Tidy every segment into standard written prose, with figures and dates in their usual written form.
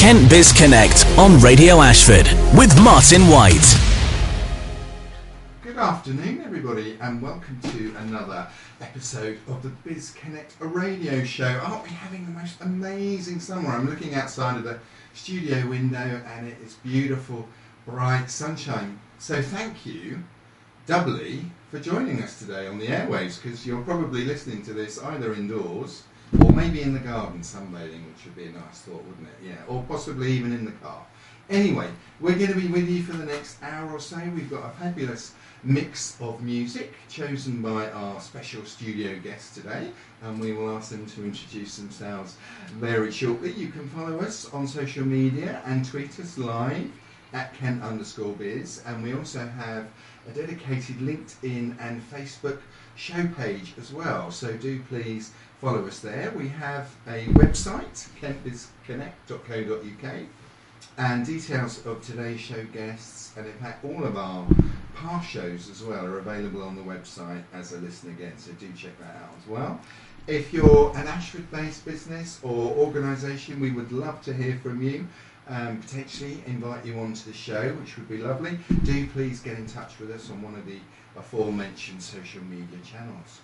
Kent Biz Connect on Radio Ashford with Martin White. Good afternoon, everybody, and welcome to another episode of the Biz Connect radio show. Aren't we having the most amazing summer? I'm looking outside of the studio window and it is beautiful, bright sunshine. So thank you doubly for joining us today on the airwaves, because you're probably listening to this either indoors or maybe in the garden sunbathing, which would be a nice thought, wouldn't it? Yeah, or possibly even in the car. Anyway, we're going to be with you for the next hour or so. We've got a fabulous mix of music chosen by our special studio guests today, and we will ask them to introduce themselves very shortly. You can follow us on social media and tweet us live at Kent_biz, and we also have a dedicated LinkedIn and Facebook show page as well, so do please follow us there. We have a website, kentbizconnect.co.uk, and details of today's show guests, and in fact all of our past shows as well, are available on the website as a listen again, so do check that out as well. If you're an Ashford-based business or organisation, we would love to hear from you, potentially invite you onto the show, which would be lovely. Do please get in touch with us on one of the aforementioned social media channels.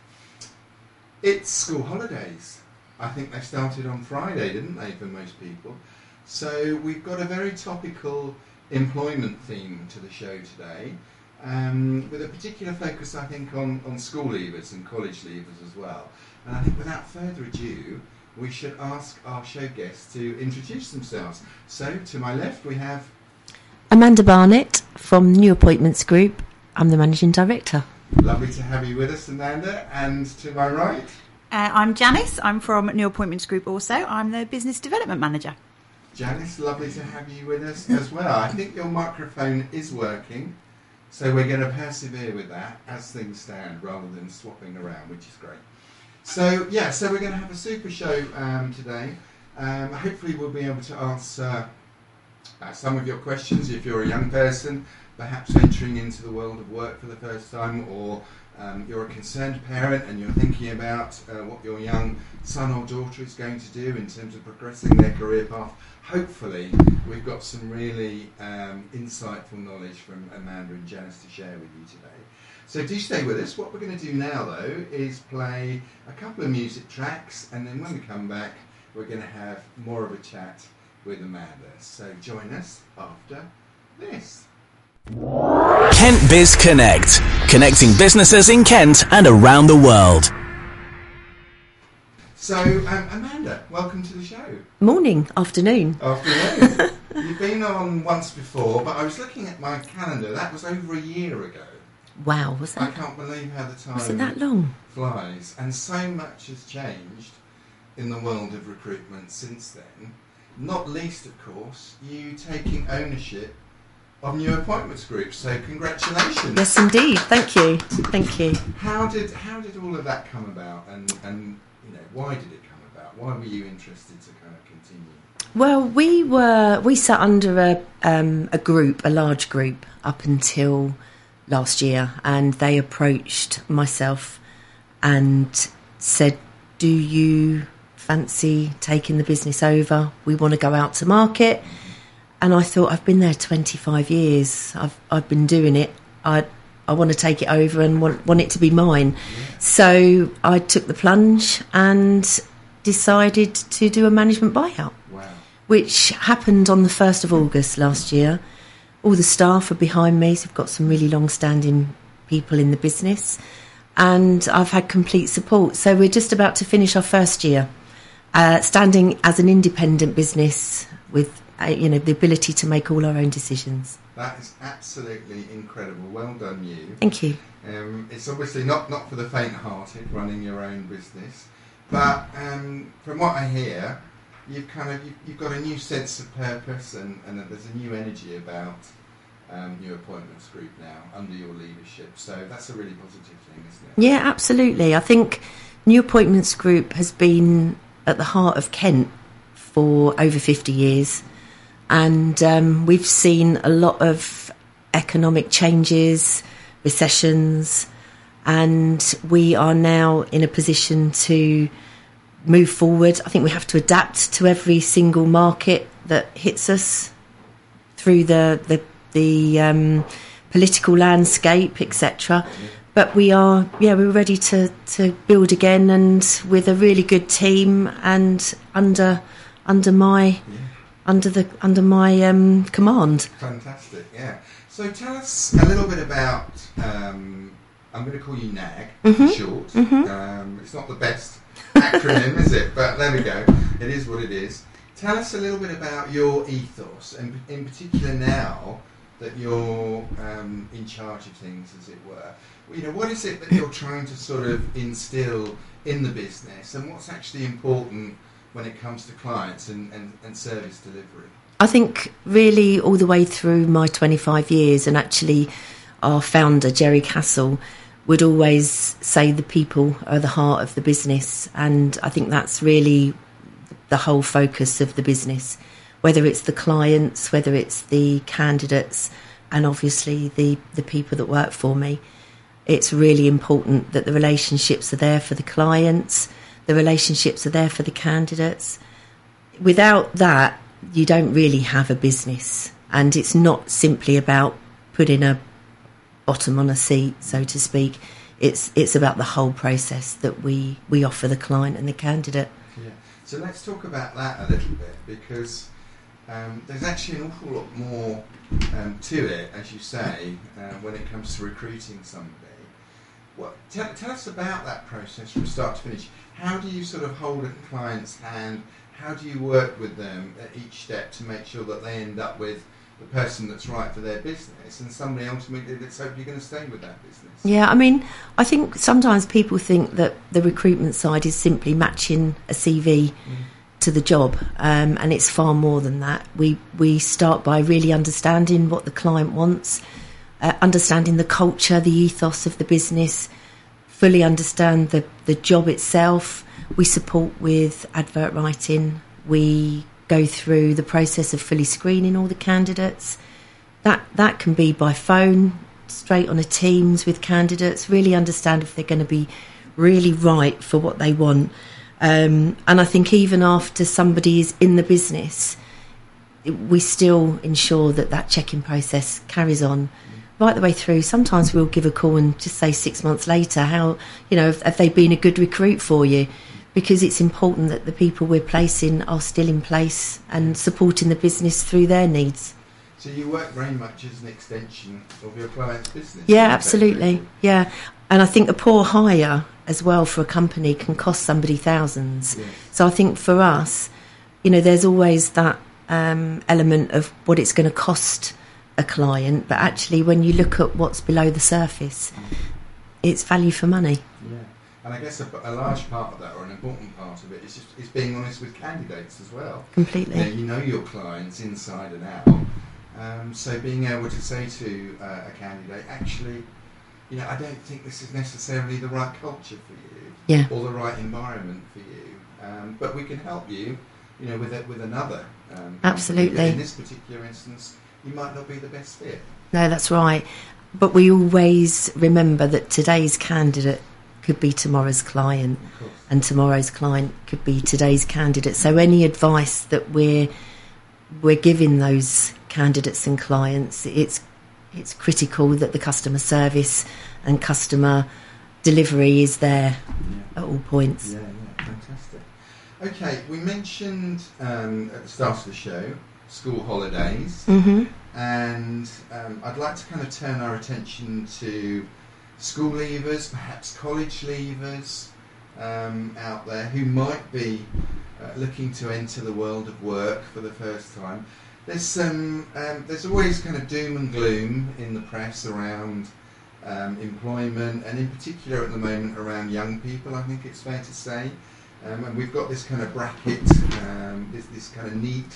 It's school holidays. I think they started on Friday, didn't they, for most people? So we've got a very topical employment theme to the show today, with a particular focus, I think, on school leavers and college leavers as well. And I think without further ado, we should ask our show guests to introduce themselves. So to my left we have Amanda Barnett from New Appointments Group. I'm the Managing Director. Lovely to have you with us, Amanda. And to my right? I'm Janice. I'm from New Appointments Group also. I'm the Business Development Manager. Janice, lovely to have you with us as well. I think your microphone is working, so we're going to persevere with that as things stand rather than swapping around, which is great. So we're going to have a super show today. Hopefully we'll be able to answer some of your questions if you're a young person, perhaps venturing into the world of work for the first time, or you're a concerned parent and you're thinking about what your young son or daughter is going to do in terms of progressing their career path. Hopefully we've got some really insightful knowledge from Amanda and Janice to share with you today. So do stay with us. What we're going to do now, though, is play a couple of music tracks, and then when we come back, we're going to have more of a chat with Amanda. So join us after this. Kent Biz Connect, connecting businesses in Kent and around the world. So, Amanda, welcome to the show. Morning, afternoon. Afternoon. You've been on once before, but I was looking at my calendar. That was over a year ago. Wow, was that? I can't believe how the time Was it that long? flies. And so much has changed in the world of recruitment since then. Not least, of course, you taking ownership of New Appointments Group. So congratulations. Yes, indeed. Thank you. Thank you. How did all of that come about, and you know, why did it come about? Why were you interested to kind of continue? Well, we sat under a group, a large group, up until last year, and they approached myself and said, do you fancy taking the business over? We want to go out to market. And I thought, I've been there 25 years. I've been doing it. I want to take it over and want it to be mine. Yeah. So I took the plunge and decided to do a management buyout. Wow. Which happened on the 1st of August last year. All the staff are behind me, so I've got some really long-standing people in the business, and I've had complete support. So we're just about to finish our first year, standing as an independent business with the ability to make all our own decisions. That is absolutely incredible. Well done, you. Thank you. It's obviously not for the faint-hearted, running your own business, but from what I hear, you've got a new sense of purpose, and there's a new energy about New Appointments Group now under your leadership. So that's a really positive thing, isn't it? Yeah, absolutely. I think New Appointments Group has been at the heart of Kent for over 50 years, and we've seen a lot of economic changes, recessions, and we are now in a position to move forward. I think we have to adapt to every single market that hits us through the political landscape, etc. But we're ready to build again, and with a really good team, and under my command. Fantastic, yeah. So tell us a little bit about. I'm going to call you NAG for short. It's not the best acronym, is it? But there we go. It is what it is. Tell us a little bit about your ethos, and in particular now that you're in charge of things, as it were. You know, what is it that you're trying to sort of instill in the business, and what's actually important when it comes to clients and service delivery? I think really all the way through my 25 years, and actually our founder, Jerry Castle, would always say the people are the heart of the business, and I think that's really the whole focus of the business, whether it's the clients, whether it's the candidates, and obviously the people that work for me. It's really important that the relationships are there for the clients, the relationships are there for the candidates. Without that, you don't really have a business, and it's not simply about putting a bottom on a seat, so to speak. It's about the whole process that we offer the client and the candidate. Yeah. So let's talk about that a little bit, because there's actually an awful lot more to it, as you say, when it comes to recruiting somebody. Tell us about that process from start to finish. How do you sort of hold a client's hand? How do you work with them at each step to make sure that they end up with the person that's right for their business, and somebody ultimately that's hopefully going to stay with that business? Yeah, I mean, I think sometimes people think that the recruitment side is simply matching a CV to the job, and it's far more than that. We start by really understanding what the client wants, understanding the culture, the ethos of the business, fully understand the job itself. We support with advert writing. We go through the process of fully screening all the candidates. That can be by phone, straight on a Teams with candidates, really understand if they're going to be really right for what they want. And I think even after somebody is in the business, we still ensure that check-in process carries on right the way through. Sometimes we'll give a call and just say 6 months later, have they been a good recruit for you? Because it's important that the people we're placing are still in place and supporting the business through their needs. So you work very much as an extension of your client's business? Yeah, absolutely. Yeah. And I think a poor hire as well for a company can cost somebody thousands. Yes. So I think for us, there's always that element of what it's going to cost a client, but actually when you look at what's below the surface, it's value for money. Yeah. And I guess a large part of that, or an important part of it, is being honest with candidates as well. Completely. You know your clients inside and out. So being able to say to a candidate, actually, I don't think this is necessarily the right culture for you, or the right environment for you. But we can help you, with another. Absolutely. In this particular instance, you might not be the best fit. No, that's right. But we always remember that today's candidate could be tomorrow's client, and tomorrow's client could be today's candidate. So any advice that we're giving those candidates and clients, it's critical that the customer service and customer delivery is there at all points. Yeah, fantastic. Okay, we mentioned at the start of the show school holidays, and I'd like to kind of turn our attention to school leavers, perhaps college leavers out there who might be looking to enter the world of work for the first time. There's always kind of doom and gloom in the press around employment, and in particular at the moment around young people, I think it's fair to say. And we've got this kind of bracket, this kind of neat,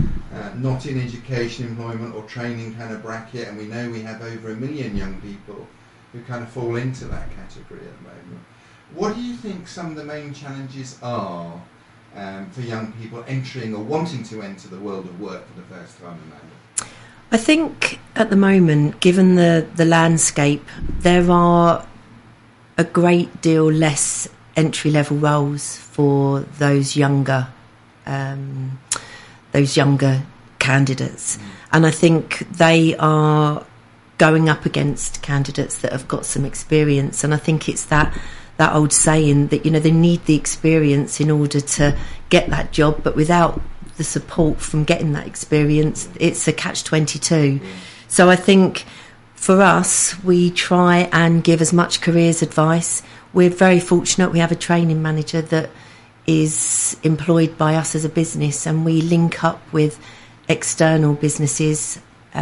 not in education, employment or training kind of bracket, and we know we have over 1 million young people who kind of fall into that category at the moment. What do you think some of the main challenges are for young people entering or wanting to enter the world of work for the first time, Amanda? I think at the moment, given the landscape, there are a great deal less entry-level roles for those younger those younger candidates. And I think they are going up against candidates that have got some experience. And I think it's that old saying that, they need the experience in order to get that job, but without the support from getting that experience, it's a catch-22. So I think for us, we try and give as much careers advice. We're very fortunate. We have a training manager that is employed by us as a business, and we link up with external businesses.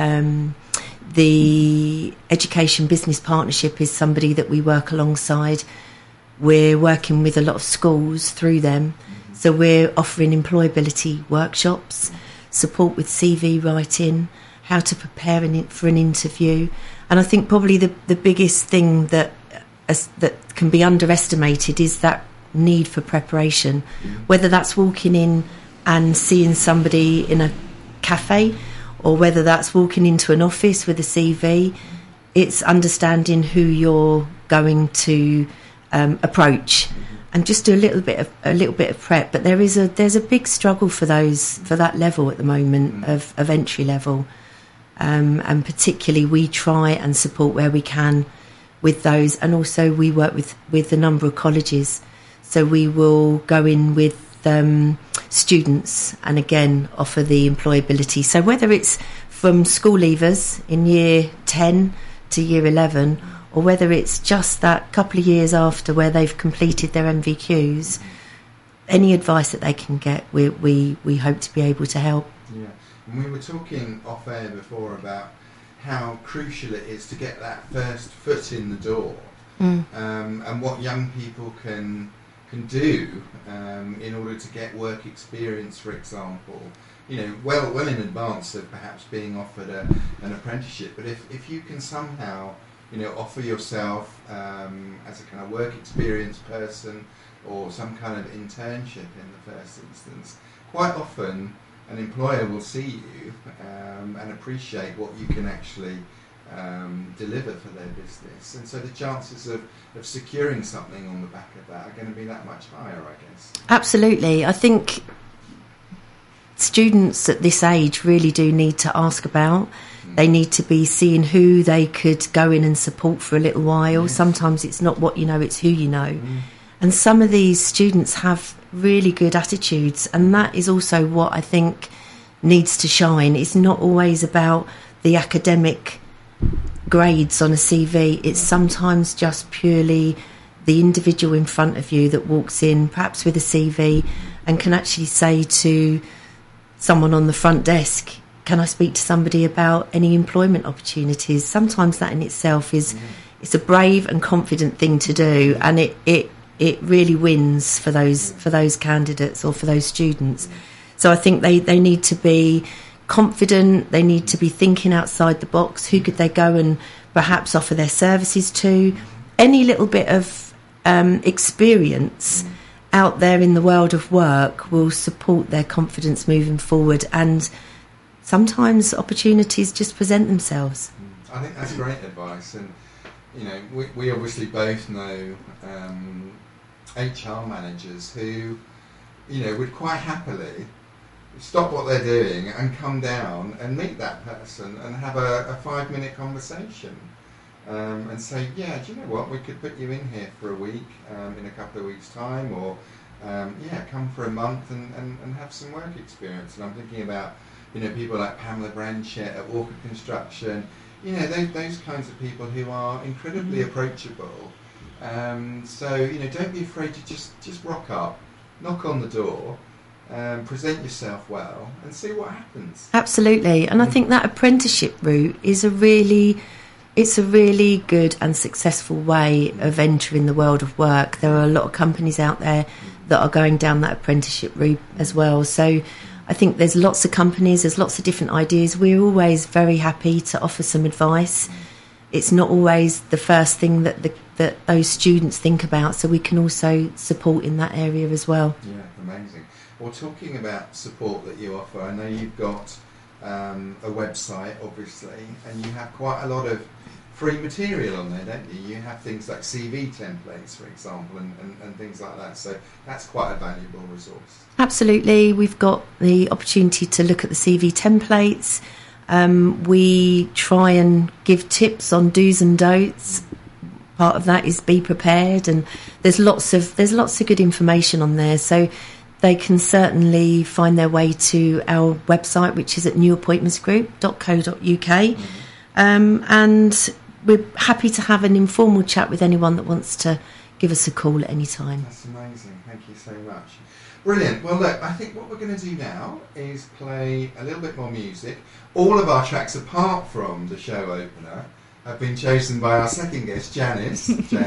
The Education Business Partnership is somebody that we work alongside. We're working with a lot of schools through them. So we're offering employability workshops, support with CV writing, how to prepare for an interview. And I think probably the biggest thing that can be underestimated is that need for preparation, whether that's walking in and seeing somebody in a cafe, or whether that's walking into an office with a CV. It's understanding who you're going to approach, and just do a little bit of prep. But there's a big struggle for that level at the moment of entry level, and particularly we try and support where we can with those, and also we work with a number of colleges, so we will go in with students and again offer the employability. So whether it's from school leavers in year 10 to year 11, or whether it's just that couple of years after where they've completed their MVQs, any advice that they can get, we hope to be able to help. Yeah, and we were talking off air before about how crucial it is to get that first foot in the door, and what young people can do in order to get work experience, for example, well in advance of perhaps being offered an apprenticeship. But if you can somehow offer yourself as a kind of work experience person, or some kind of internship in the first instance, quite often an employer will see you and appreciate what you can actually deliver for their business, and so the chances of securing something on the back of that are going to be that much higher, I guess. Absolutely. I think students at this age really do need to ask about. They need to be seeing who they could go in and support for a little while. Yes. Sometimes it's not what you know, it's who you know. And some of these students have really good attitudes, and that is also what I think needs to shine. It's not always about the academic grades on a CV. It's sometimes just purely the individual in front of you that walks in, perhaps with a CV, and can actually say to someone on the front desk, can I speak to somebody about any employment opportunities? Sometimes that in itself it's a brave and confident thing to do, and it really wins for those candidates or for those students. So I think they need to be confident, they need to be thinking outside the box. Who could they go and perhaps offer their services to? Any little bit of experience out there in the world of work will support their confidence moving forward, and sometimes opportunities just present themselves. I think that's great advice, and we obviously both know HR managers who would quite happily stop what they're doing and come down and meet that person and have a 5-minute conversation, and say, yeah, do you know what, we could put you in here for a week in a couple of weeks' time, or come for a month and have some work experience. And I'm thinking about people like Pamela Branchett at Walker Construction, those kinds of people who are incredibly approachable. So don't be afraid to just rock up, knock on the door, present yourself well, and see what happens. Absolutely. And I think that apprenticeship route is a really good and successful way of entering the world of work. There are a lot of companies out there that are going down that apprenticeship route as well. So I think there's lots of companies, there's lots of different ideas. We're always very happy to offer some advice. It's not always the first thing that those students think about, so we can also support in that area as well. Yeah, amazing. Well, talking about support that you offer, I know you've got a website, obviously, and you have quite a lot of free material on there, don't you? You have things like CV templates, for example, and things like that. So that's quite a valuable resource. Absolutely. We've got the opportunity to look at the CV templates. We try and give tips on do's and don'ts. Part of that is be prepared, and there's lots of good information on there. So they can certainly find their way to our website, which is at newappointmentsgroup.co.uk. And we're happy to have an informal chat with anyone that wants to give us a call at any time. That's amazing. Thank you so much. Brilliant. Well, look, I think what we're going to do now is play a little bit more music. All of our tracks, apart from the show opener, have been chosen by our second guest, Janice.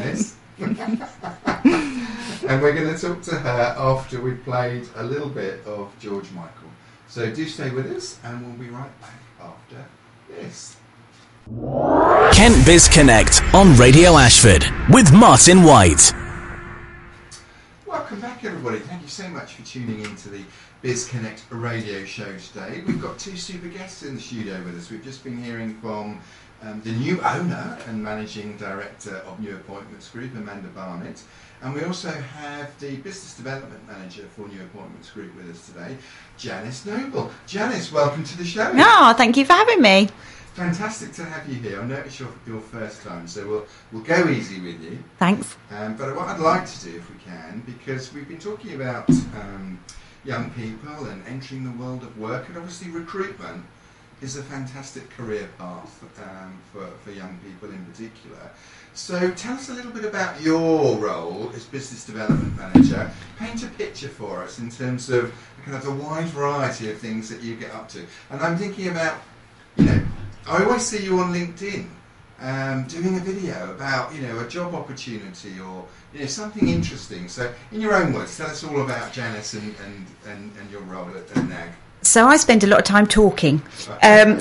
And we're going to talk to her after we've played a little bit of George Michael. So do stay with us, and we'll be right back after this. Kent Biz Connect on Radio Ashford with Martin White. Welcome back, everybody. Thank you so much for tuning in to the Biz Connect radio show today. We've got two super guests in the studio with us. We've just been hearing from the new owner and managing director of New Appointments Group, Amanda Barnett. And we also have the business development manager for New Appointments Group with us today, Janice Noble. Janice, welcome to the show. Oh, thank you for having me. Fantastic to have you here. I know it's your first time, so we'll go easy with you. Thanks. But what I'd like to do, if we can, because we've been talking about young people and entering the world of work, and obviously recruitment is a fantastic career path for young people in particular. So tell us a little bit about your role as business development manager. Paint a picture for us in terms of kind of the wide variety of things that you get up to. And I'm thinking about, I always see you on LinkedIn doing a video about, a job opportunity or, something interesting. So in your own words, tell us all about Janice and your role at NAG. So I spend a lot of time talking. And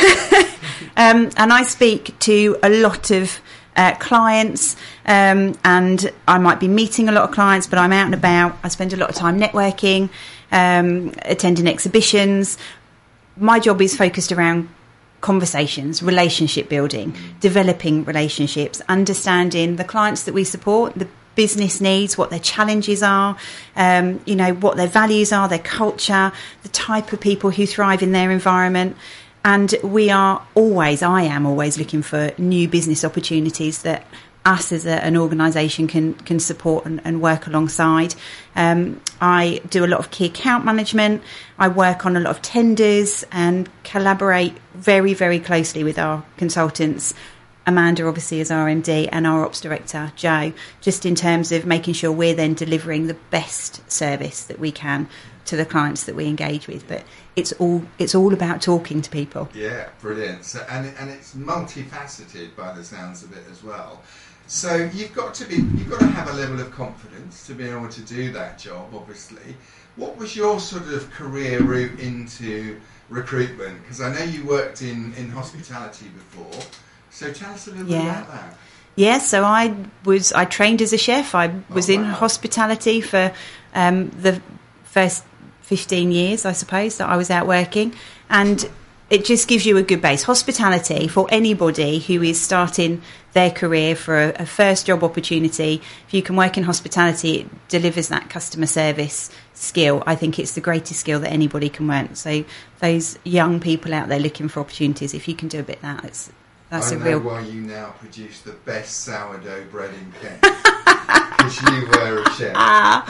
I speak to a lot of clients, and I might be meeting a lot of clients, but I'm out and about. I spend a lot of time networking, attending exhibitions. My job is focused around conversations, relationship building, developing relationships, understanding the clients that we support, the business needs, what their challenges are, what their values are, their culture, the type of people who thrive in their environment. And I am always looking for new business opportunities that us as an organisation can support and work alongside. I do a lot of key account management. I work on a lot of tenders and collaborate very, very closely with our consultants, Amanda obviously as our MD, and our ops director, Joe, just in terms of making sure we're then delivering the best service that we can to the clients that we engage with. But it's all about talking to people. Yeah, brilliant. So, and it's multifaceted by the sounds of it as well. So you've got to have a level of confidence to be able to do that job, obviously. What was your sort of career route into recruitment? Because I know you worked in hospitality before. So tell us a little bit about that. Yeah, so I trained as a chef. I was in hospitality for the first 15 years, I suppose, that I was out working. And it just gives you a good base. Hospitality, for anybody who is starting their career for a first job opportunity, if you can work in hospitality, it delivers that customer service skill. I think it's the greatest skill that anybody can learn. So those young people out there looking for opportunities, if you can do a bit of that, that's I a know real... why you now produce the best sourdough bread in Kent. Because you were a chef.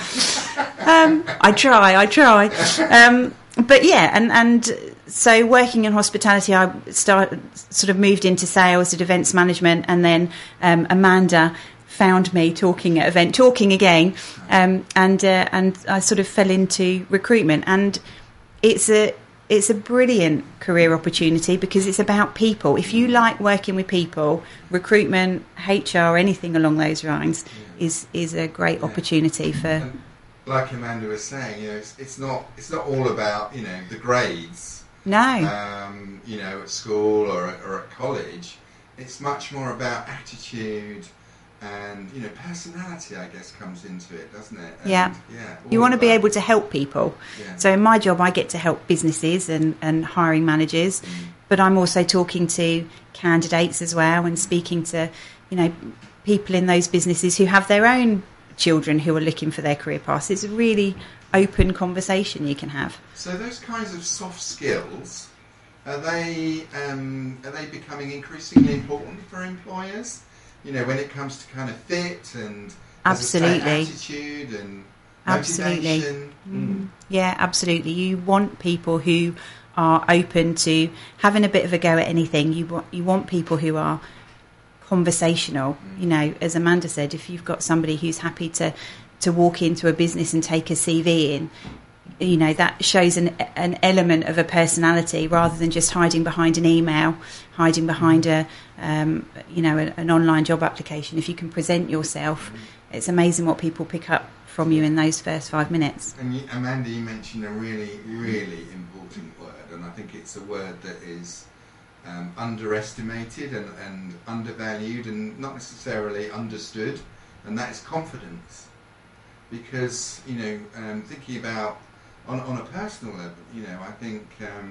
I try. But yeah, and so working in hospitality, I moved into sales at events management, and then Amanda found me talking again, and I sort of fell into recruitment, and it's a brilliant career opportunity because it's about people. If you like working with people, recruitment, HR, anything along those lines is a great opportunity for. And like Amanda was saying, it's not all about the grades. No. At school or at college, it's much more about attitude. And personality, I guess, comes into it, doesn't it? And, you want to be able to help people. Yeah. So in my job, I get to help businesses and hiring managers but I'm also talking to candidates as well and speaking to, people in those businesses who have their own children who are looking for their career paths. It's a really open conversation you can have. So those kinds of soft skills, are they becoming increasingly important for employers? When it comes to kind of fit and absolutely attitude and absolutely motivation. Yeah, absolutely. You want people who are open to having a bit of a go at anything. You want people who are conversational. As Amanda said, if you've got somebody who's happy to walk into a business and take a CV in, that shows an element of a personality rather than just hiding behind an email, hiding behind an online job application. If you can present yourself, it's amazing what people pick up from you in those first 5 minutes. And Amanda, you mentioned a really, really important word, and I think it's a word that is underestimated and undervalued and not necessarily understood, and that is confidence. Because, thinking about on a personal level, I think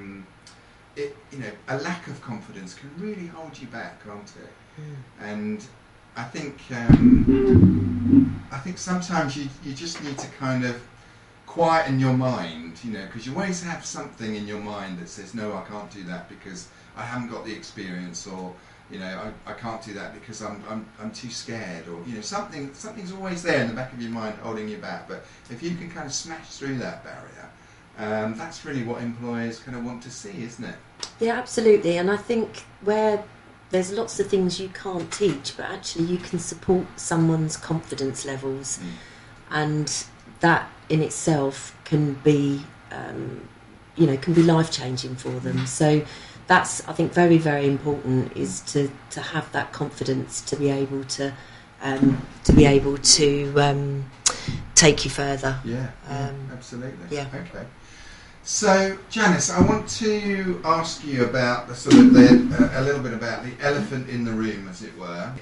a lack of confidence can really hold you back, can't it? And I think sometimes you just need to kind of quieten your mind, because you always have something in your mind that says, no, I can't do that because I haven't got the experience, or I can't do that because I'm too scared, or something's always there in the back of your mind holding you back. But if you can kind of smash through that barrier, that's really what employers kind of want to see, isn't it? Yeah, absolutely. And I think where there's lots of things you can't teach, but actually you can support someone's confidence levels, and that in itself can be life changing for them. So that's, I think, very, very important, is to have that confidence to be able to take you further. Yeah, absolutely. Yeah. Okay. So, Janice, I want to ask you about a little bit about the elephant in the room, as it were.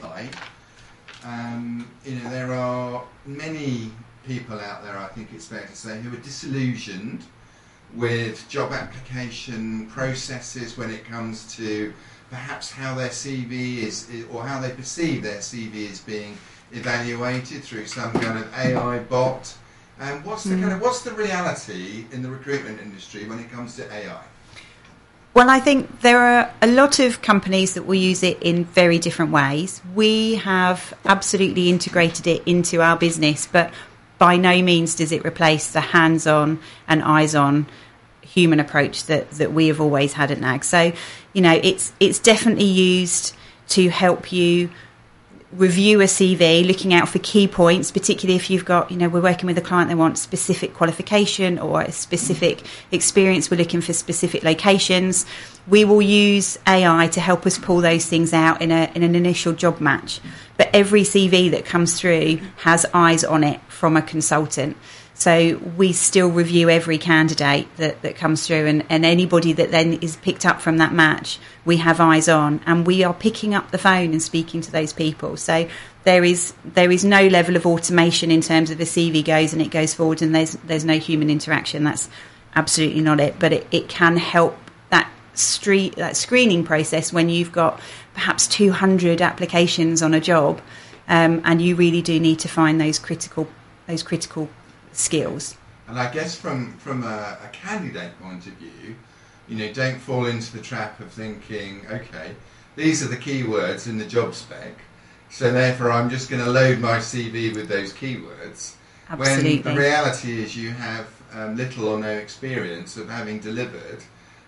There are many people out there, I think it's fair to say, who are disillusioned with job application processes when it comes to perhaps how their CV is, or how they perceive their CV is being evaluated through some kind of AI bot. And what's the reality in the recruitment industry when it comes to AI? Well, I think there are a lot of companies that will use it in very different ways. We have absolutely integrated it into our business, but by no means does it replace the hands-on and eyes-on human approach that we have always had at NAG. So, it's definitely used to help you review a CV, looking out for key points, particularly if you've got, we're working with a client, they want specific qualification or a specific experience, we're looking for specific locations. We will use AI to help us pull those things out in an initial job match. But every CV that comes through has eyes on it from a consultant. So we still review every candidate that comes through, and anybody that then is picked up from that match, we have eyes on, and we are picking up the phone and speaking to those people. So there is no level of automation in terms of a CV goes and it goes forward and there's no human interaction. That's absolutely not it. But it can help that screening process when you've got perhaps 200 applications on a job, and you really do need to find those critical skills. And I guess from a candidate point of view, don't fall into the trap of thinking, okay, these are the keywords in the job spec, so therefore I'm just going to load my CV with those keywords. Absolutely. When the reality is you have little or no experience of having delivered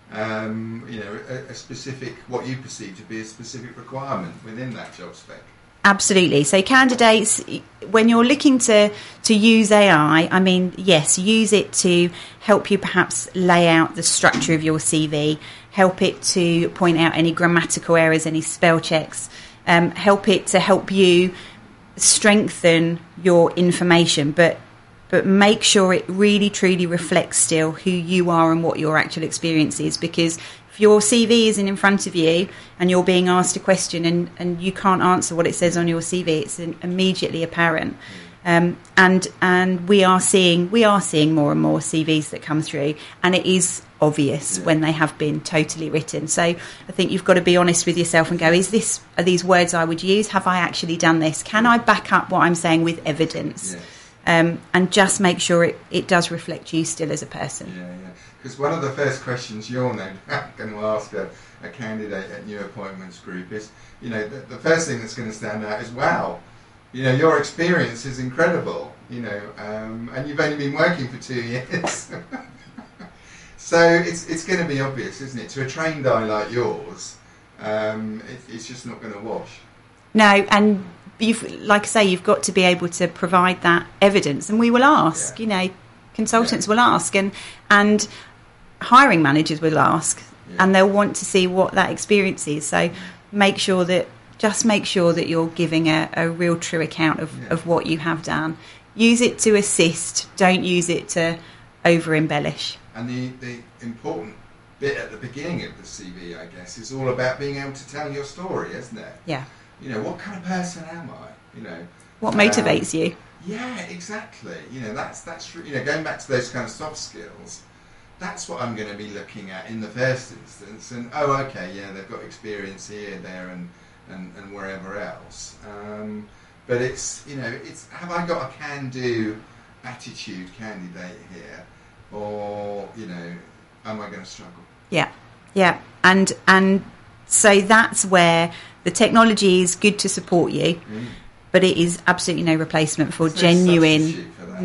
a specific, what you perceive to be a specific requirement within that job spec. Absolutely. So candidates, when you're looking to use AI, I mean, yes, use it to help you perhaps lay out the structure of your CV, help it to point out any grammatical errors, any spell checks, help it to help you strengthen your information, but make sure it really truly reflects still who you are and what your actual experience is, because if your CV isn't in front of you and you're being asked a question and you can't answer what it says on your CV, it's immediately apparent. And we are seeing more and more CVs that come through, and it is obvious when they have been totally written. So I think you've got to be honest with yourself and go, are these words I would use? Have I actually done this? Can I back up what I'm saying with evidence? And just make sure it does reflect you still as a person. Because one of the first questions you're going to ask a candidate at New Appointments Group is, the first thing that's going to stand out is, wow, your experience is incredible, and you've only been working for 2 years. So it's going to be obvious, isn't it? To a trained eye like yours, it's just not going to wash. No, and like I say, you've got to be able to provide that evidence, and we will ask. Consultants will ask, and hiring managers will ask, and they'll want to see what that experience is. So make sure that you're giving a real true account of what you have done. Use it to assist. Don't use it to over embellish. And the important bit at the beginning of the CV, I guess, is all about being able to tell your story, isn't it? Yeah. What kind of person am I? What motivates you? Yeah, exactly. That's going back to those kind of soft skills. That's what I'm going to be looking at in the first instance. And they've got experience here, there, and wherever else. But it's have I got a can-do attitude candidate here, or am I going to struggle? Yeah, and so that's where the technology is good to support you, but it is absolutely no replacement for genuine.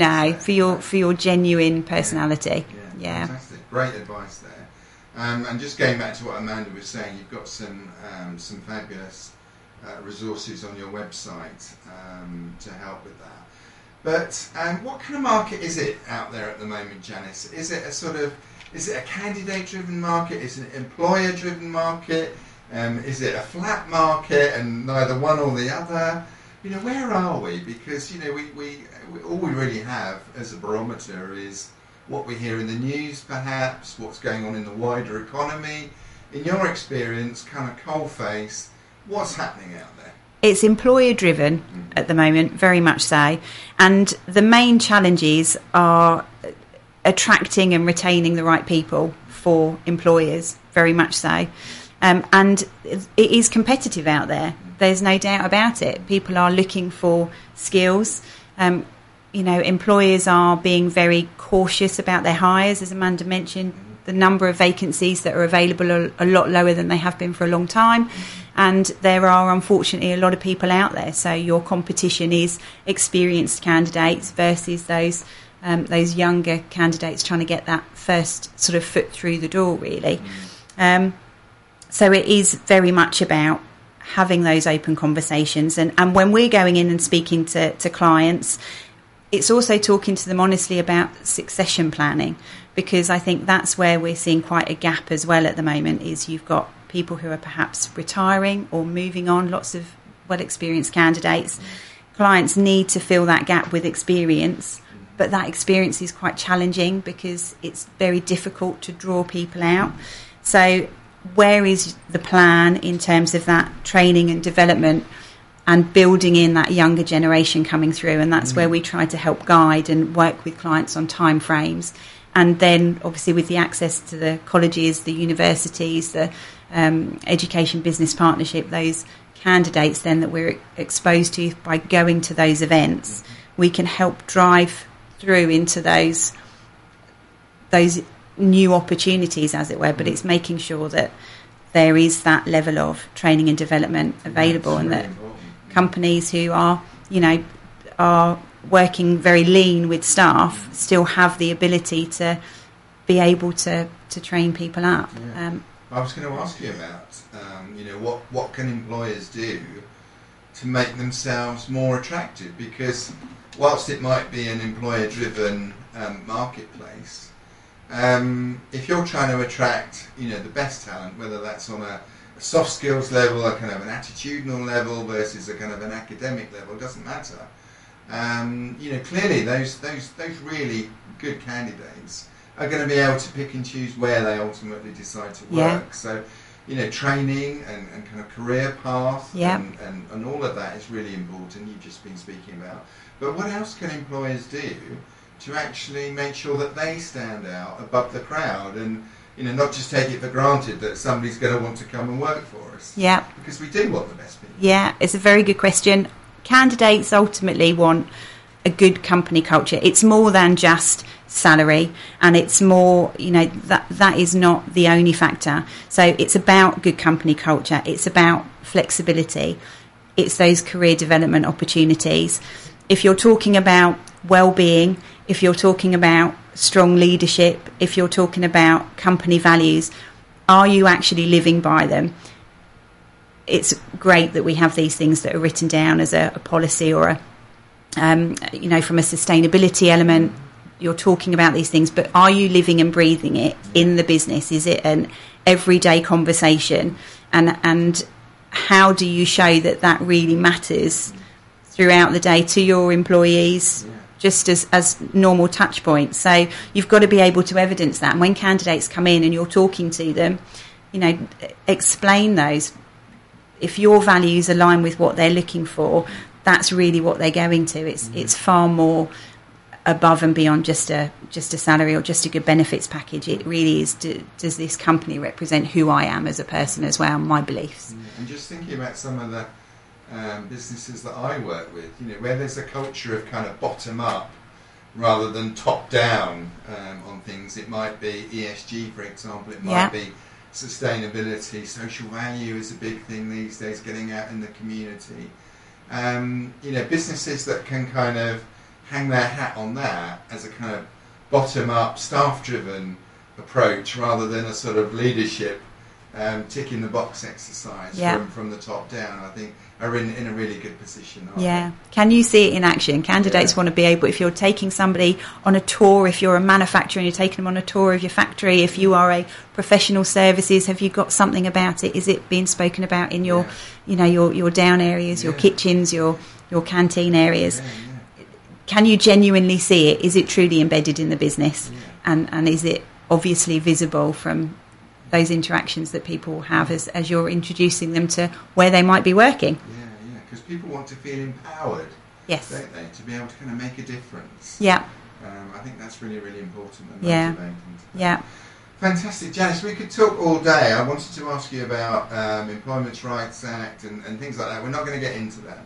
For your genuine personality. Yeah. Fantastic, great advice there. And just going back to what Amanda was saying, you've got some fabulous resources on your website to help with that. But what kind of market is it out there at the moment, Janice? Is it a candidate-driven market? Is it an employer-driven market? Is it a flat market and neither one or the other? Where are we? Because we all we really have as a barometer is what we hear in the news, perhaps what's going on in the wider economy. In your experience, kind of coalface, what's happening out there? It's employer-driven at the moment, very much so. And the main challenges are attracting and retaining the right people for employers, very much so. And it is competitive out there. There's no doubt about it. People are looking for skills. Employers are being very cautious about their hires, as Amanda mentioned. The number of vacancies that are available are a lot lower than they have been for a long time. And there are, unfortunately, a lot of people out there. So your competition is experienced candidates versus those younger candidates trying to get that first sort of foot through the door, really. So it is very much about having those open conversations. And when we're going in and speaking to clients, it's also talking to them honestly about succession planning, because I think that's where we're seeing quite a gap as well at the moment, is you've got people who are perhaps retiring or moving on, lots of well-experienced candidates. Clients need to fill that gap with experience, but that experience is quite challenging because it's very difficult to draw people out. So where is the plan in terms of that training and development and building in that younger generation coming through? And that's where we try to help guide and work with clients on time frames. And then obviously with the access to the colleges, the universities, the Education Business Partnership, those candidates then that we're exposed to by going to those events, we can help drive through into those new opportunities, as it were. But it's making sure that there is that level of training and development available, and that companies who are working very lean with staff still have the ability to be able to train people up. I was going to ask you about what can employers do to make themselves more attractive, because whilst it might be an employer driven marketplace, if you're trying to attract the best talent, whether that's on a soft skills level, a kind of an attitudinal level versus a kind of an academic level, it doesn't matter. Clearly those really good candidates are going to be able to pick and choose where they ultimately decide to work. So training and kind of career path, Yeah. and all of that is really important. You've just been speaking about. But what else can employers do to actually make sure that they stand out above the crowd and not just take it for granted that somebody's going to want to come and work for us? Yeah. Because we do want the best people. Yeah, it's a very good question. Candidates ultimately want a good company culture. It's more than just salary, and it's more, that is not the only factor. So it's about good company culture. It's about flexibility. It's those career development opportunities. If you're talking about well-being, if you're talking about strong leadership, if you're talking about company values, are you actually living by them? It's great that we have these things that are written down as a policy or from a sustainability element. You're talking about these things, but are you living and breathing it in the business? Is it an everyday conversation? And how do you show that really matters throughout the day to your employees, just as normal touch points? So you've got to be able to evidence that. And when candidates come in and you're talking to them, explain those. If your values align with what they're looking for, that's really what they're going to. It's far more above and beyond just a salary or just a good benefits package. It really is, does this company represent who I am as a person as well, my beliefs? And just thinking about some of the businesses that I work with, where there's a culture of kind of bottom up rather than top down on things. It might be ESG, for example. It might be sustainability. Social value is a big thing these days, getting out in the community. Businesses that can kind of hang their hat on that as a kind of bottom-up, staff-driven approach rather than a sort of leadership tick-in-the-box exercise from the top down, I think are in a really good position. Can you see it in action? Candidates want to be able, if you're taking somebody on a tour, if you're a manufacturer and you're taking them on a tour of your factory, if you are a professional services, have you got something about it? Is it being spoken about in your your down areas, your kitchens, your canteen areas? Can you genuinely see it? Is it truly embedded in the business? And is it obviously visible from those interactions that people have as you're introducing them to where they might be working? Because people want to feel empowered, don't they, to be able to kind of make a difference. I think that's really, really important and motivating. Fantastic. Janice, we could talk all day. I wanted to ask you about Employment Rights Act and things like that. We're not going to get into that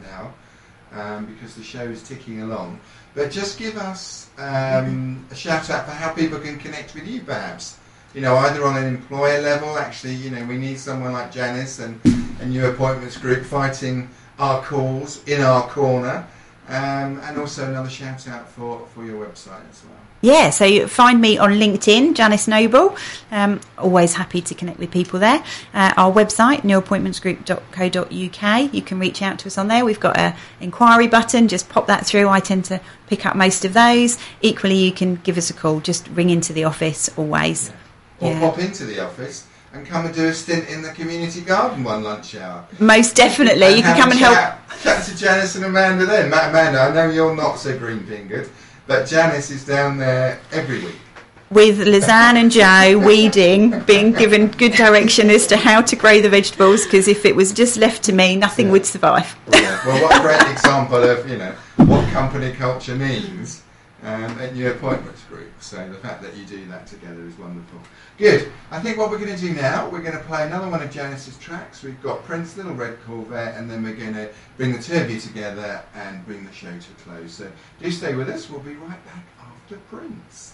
now because the show is ticking along. But just give us a shout out for how people can connect with you, perhaps. Either on an employer level, actually, we need someone like Janice and New Appointments Group fighting our cause in our corner, and also another shout out for your website as well. Yeah, so you find me on LinkedIn, Janice Noble. Always happy to connect with people there. Our website, newappointmentsgroup.co.uk. You can reach out to us on there. We've got an inquiry button. Just pop that through. I tend to pick up most of those. Equally, you can give us a call. Just ring into the office always. Or pop into the office and come and do a stint in the community garden one lunch hour. Most definitely. You can come and help. Chat to Janice and Amanda then. Amanda, I know you're not so green-fingered, but Janice is down there every week. With Lizanne and Joe weeding, being given good direction as to how to grow the vegetables, because if it was just left to me, nothing would survive. Well, what a great example of, what company culture means at New Appointments Group. So the fact that you do that together is wonderful. Good. I think what we're going to do now, we're going to play another one of Janice's tracks. We've got Prince, Little Red Corvette, and then we're going to bring the two of you together and bring the show to a close. So do stay with us. We'll be right back after Prince.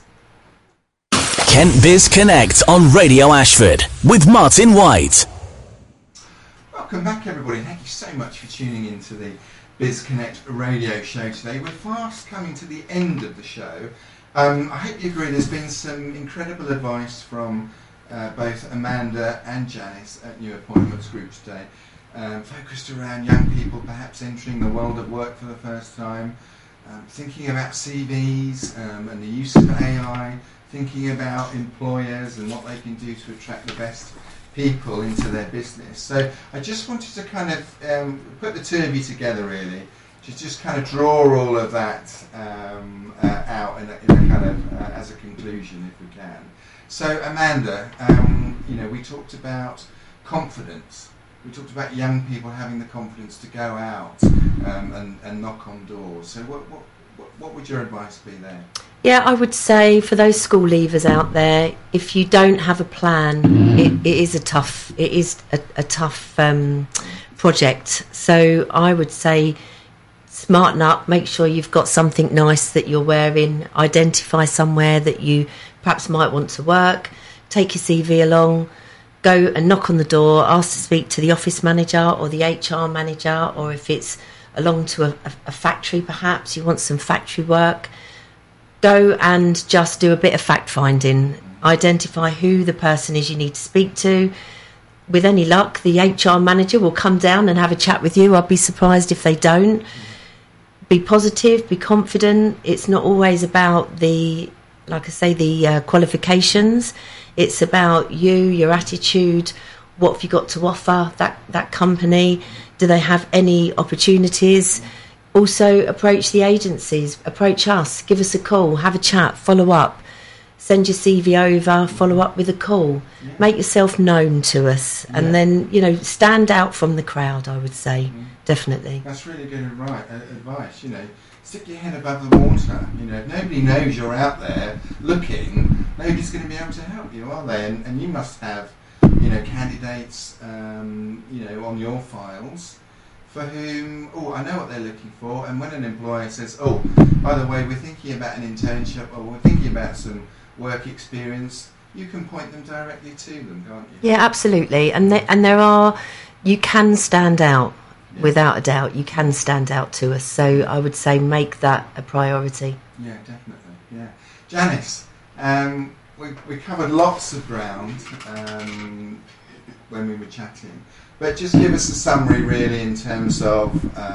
Kent Biz Connect on Radio Ashford with Martin White. Welcome back, everybody. Thank you so much for tuning in to the Biz Connect radio show today. We're fast coming to the end of the show. I hope you agree there's been some incredible advice from both Amanda and Janice at New Appointments Group today, focused around young people perhaps entering the world of work for the first time, thinking about CVs and the use of AI, thinking about employers and what they can do to attract the best people into their business. So I just wanted to kind of put the two of you together really, to just kind of draw all of that out in a kind of as a conclusion if we can. So Amanda, we talked about confidence. We talked about young people having the confidence to go out and knock on doors. So what would your advice be there? Yeah, I would say for those school leavers out there, if you don't have a plan, it is a tough project. So I would say smarten up, make sure you've got something nice that you're wearing, identify somewhere that you perhaps might want to work, take your CV along, go and knock on the door, ask to speak to the office manager or the HR manager, or if it's along to a factory perhaps, you want some factory work, go and just do a bit of fact finding, identify who the person is you need to speak to. With any luck, the HR manager will come down and have a chat with you. I'd be surprised if they don't. Be positive, be confident. It's not always about the qualifications. It's about you, your attitude, what have you got to offer that company? Do they have any opportunities? Also, approach the agencies, approach us, give us a call, have a chat, follow up, send your CV over, follow up with a call. Yeah. Make yourself known to us, and then, stand out from the crowd, I would say, definitely. That's really good advice, Stick your head above the water. If nobody knows you're out there looking, nobody's going to be able to help you, are they? And you must have, candidates, on your files for whom, I know what they're looking for. And when an employer says, by the way, we're thinking about an internship or we're thinking about some work experience, you can point them directly to them, can't you? Yeah, absolutely. And you can stand out. Yeah. Without a doubt, you can stand out to us. So I would say make that a priority. Yeah, definitely. Yeah, Janice, we covered lots of ground when we were chatting, but just give us a summary, really, in terms of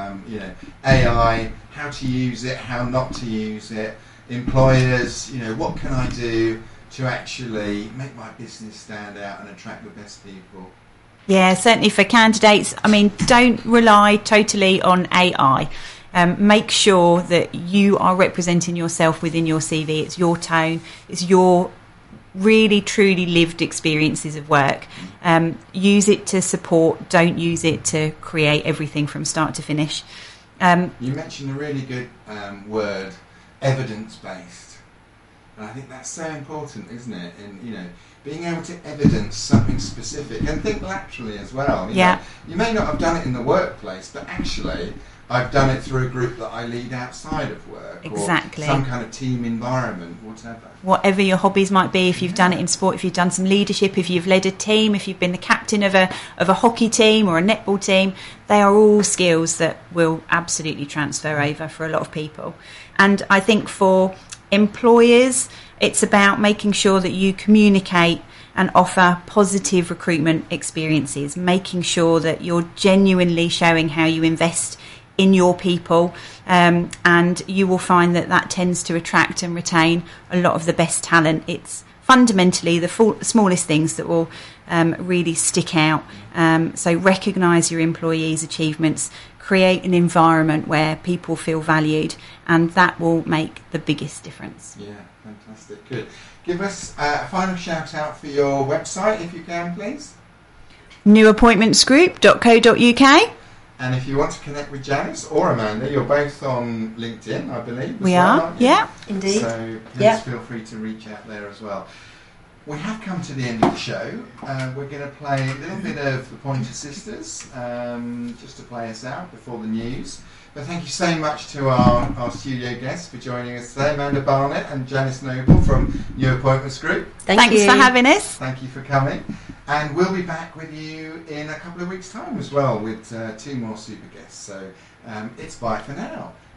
AI, how to use it, how not to use it, employers. What can I do to actually make my business stand out and attract the best people? Yeah, certainly for candidates. Don't rely totally on AI. Make sure that you are representing yourself within your CV. It's your tone. It's your really, truly lived experiences of work. Use it to support. Don't use it to create everything from start to finish. You mentioned a really good word, evidence-based. And I think that's so important, isn't it? And, being able to evidence something specific and think laterally as well. You may not have done it in the workplace, but actually I've done it through a group that I lead outside of work. Exactly. Or some kind of team environment, whatever. Whatever your hobbies might be, if you've done it in sport, if you've done some leadership, if you've led a team, if you've been the captain of a hockey team or a netball team, they are all skills that will absolutely transfer over for a lot of people. And I think for employers, it's about making sure that you communicate and offer positive recruitment experiences, making sure that you're genuinely showing how you invest in your people, and you will find that tends to attract and retain a lot of the best talent. It's fundamentally the smallest things that will really stick out. So recognise your employees' achievements, create an environment where people feel valued, and that will make the biggest difference. Yeah, fantastic. Good. Give us a final shout out for your website, if you can, please. newappointmentsgroup.co.uk. And if you want to connect with Janice or Amanda, you're both on LinkedIn, I believe. We are, yeah, indeed. So please feel free to reach out there as well. We have come to the end of the show. We're going to play a little bit of the Pointer Sisters, just to play us out before the news. But thank you so much to our studio guests for joining us today, Amanda Barnett and Janice Noble from New Appointments Group. Thanks for having us. Thank you for coming. And we'll be back with you in a couple of weeks' time as well with 2 more super guests. So it's bye for now.